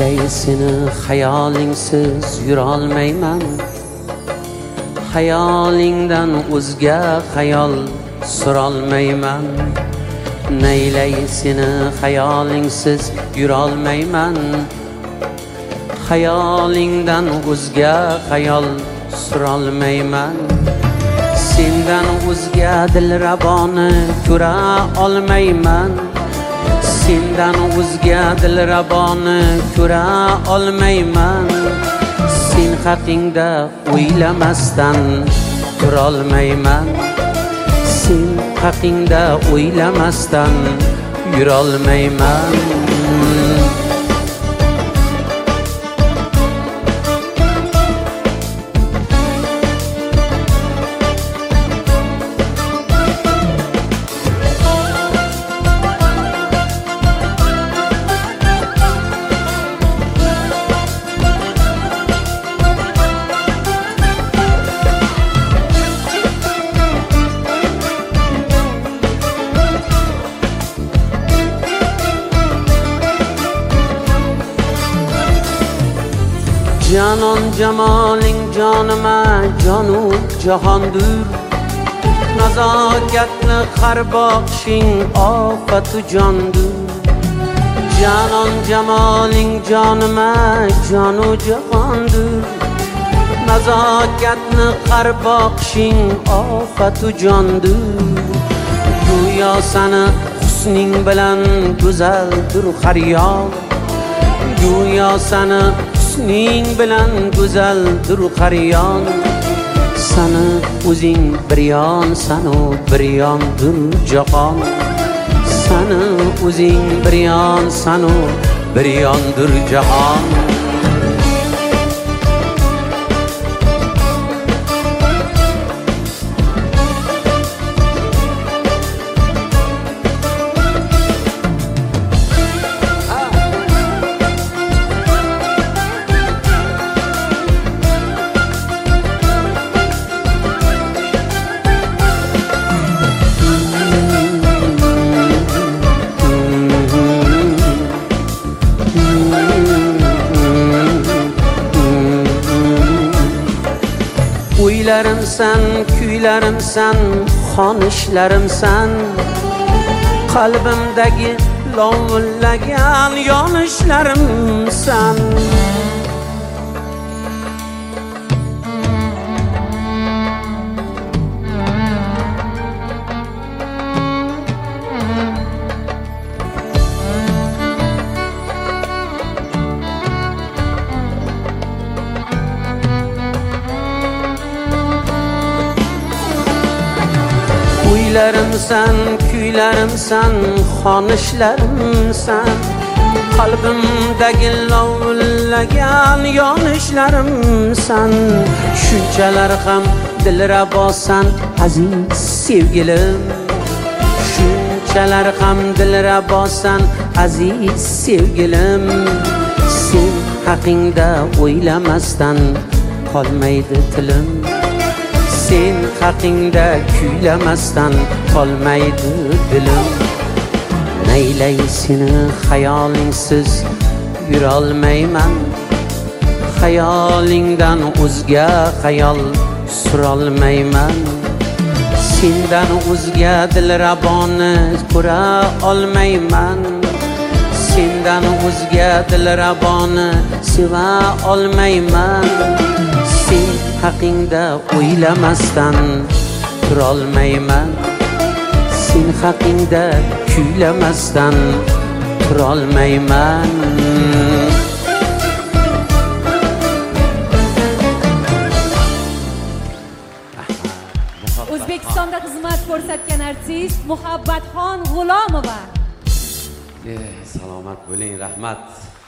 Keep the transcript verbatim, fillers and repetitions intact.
Neylay seni xayolingsiz yurolmayman. Xayolingdan o'zga xayol surolmayman. Neylay seni xayolingsiz yurolmayman. Xayolingdan o'zga xayol surolmayman. Sendan o'zga dilraboni ko'ra olmayman. Sendan o'zga dilraboni ko'ra olmayman. Sen haqingda o'ylamasdan turolmayman. Sen haqingda o'ylamasdan yurolmayman. Canon jamaling canıma canu cahandır. Nazakatli har bakışing ofatu candır. Canon jamaling canıma canu cahandır. Nazakatli har bakışing ofatu candır. Go'yo seni husning bilan go'zaldir har yoq. Go'yo seni husning bilan go'zaldir har yon. Seni o'zing bir yon, seni bir yondir jahon. Seni o'zing bir yon, seni bir yondir jahon. O'ylarim sen, kuylarim sen, xonishlerim sen. Qalbimdagi lovullagan yonishlarim sen. O'ylarim sen, kuylarim sen, xonishlerim sen. Qalbimdagi lovullagan yonishlarim sen. Shunchalar ham dilrabosan aziz sevgilim. Shunchalar ham dilrabosan aziz sevgilim. Sen haqingda o'ylamasdan qolmaydi tilim. Sen haqingda kuylamasdan qolmaydi dilim. Neylay seni xayolingsiz yurolmayman. Xayolingdan o'zga xayol surolmayman. Sendan o'zga dilraboni ko'ra olmayman. Sendan o'zga dilraboni seva olmayman. Sen haqingda o'ylamasdan turolmayman. Sen haqingda kuylamasdan turolmayman. O'zbekistonda xizmat ko'rsatgan artist Muhabbatxon G'ulomova. Eh, salomat bo'ling, rahmat.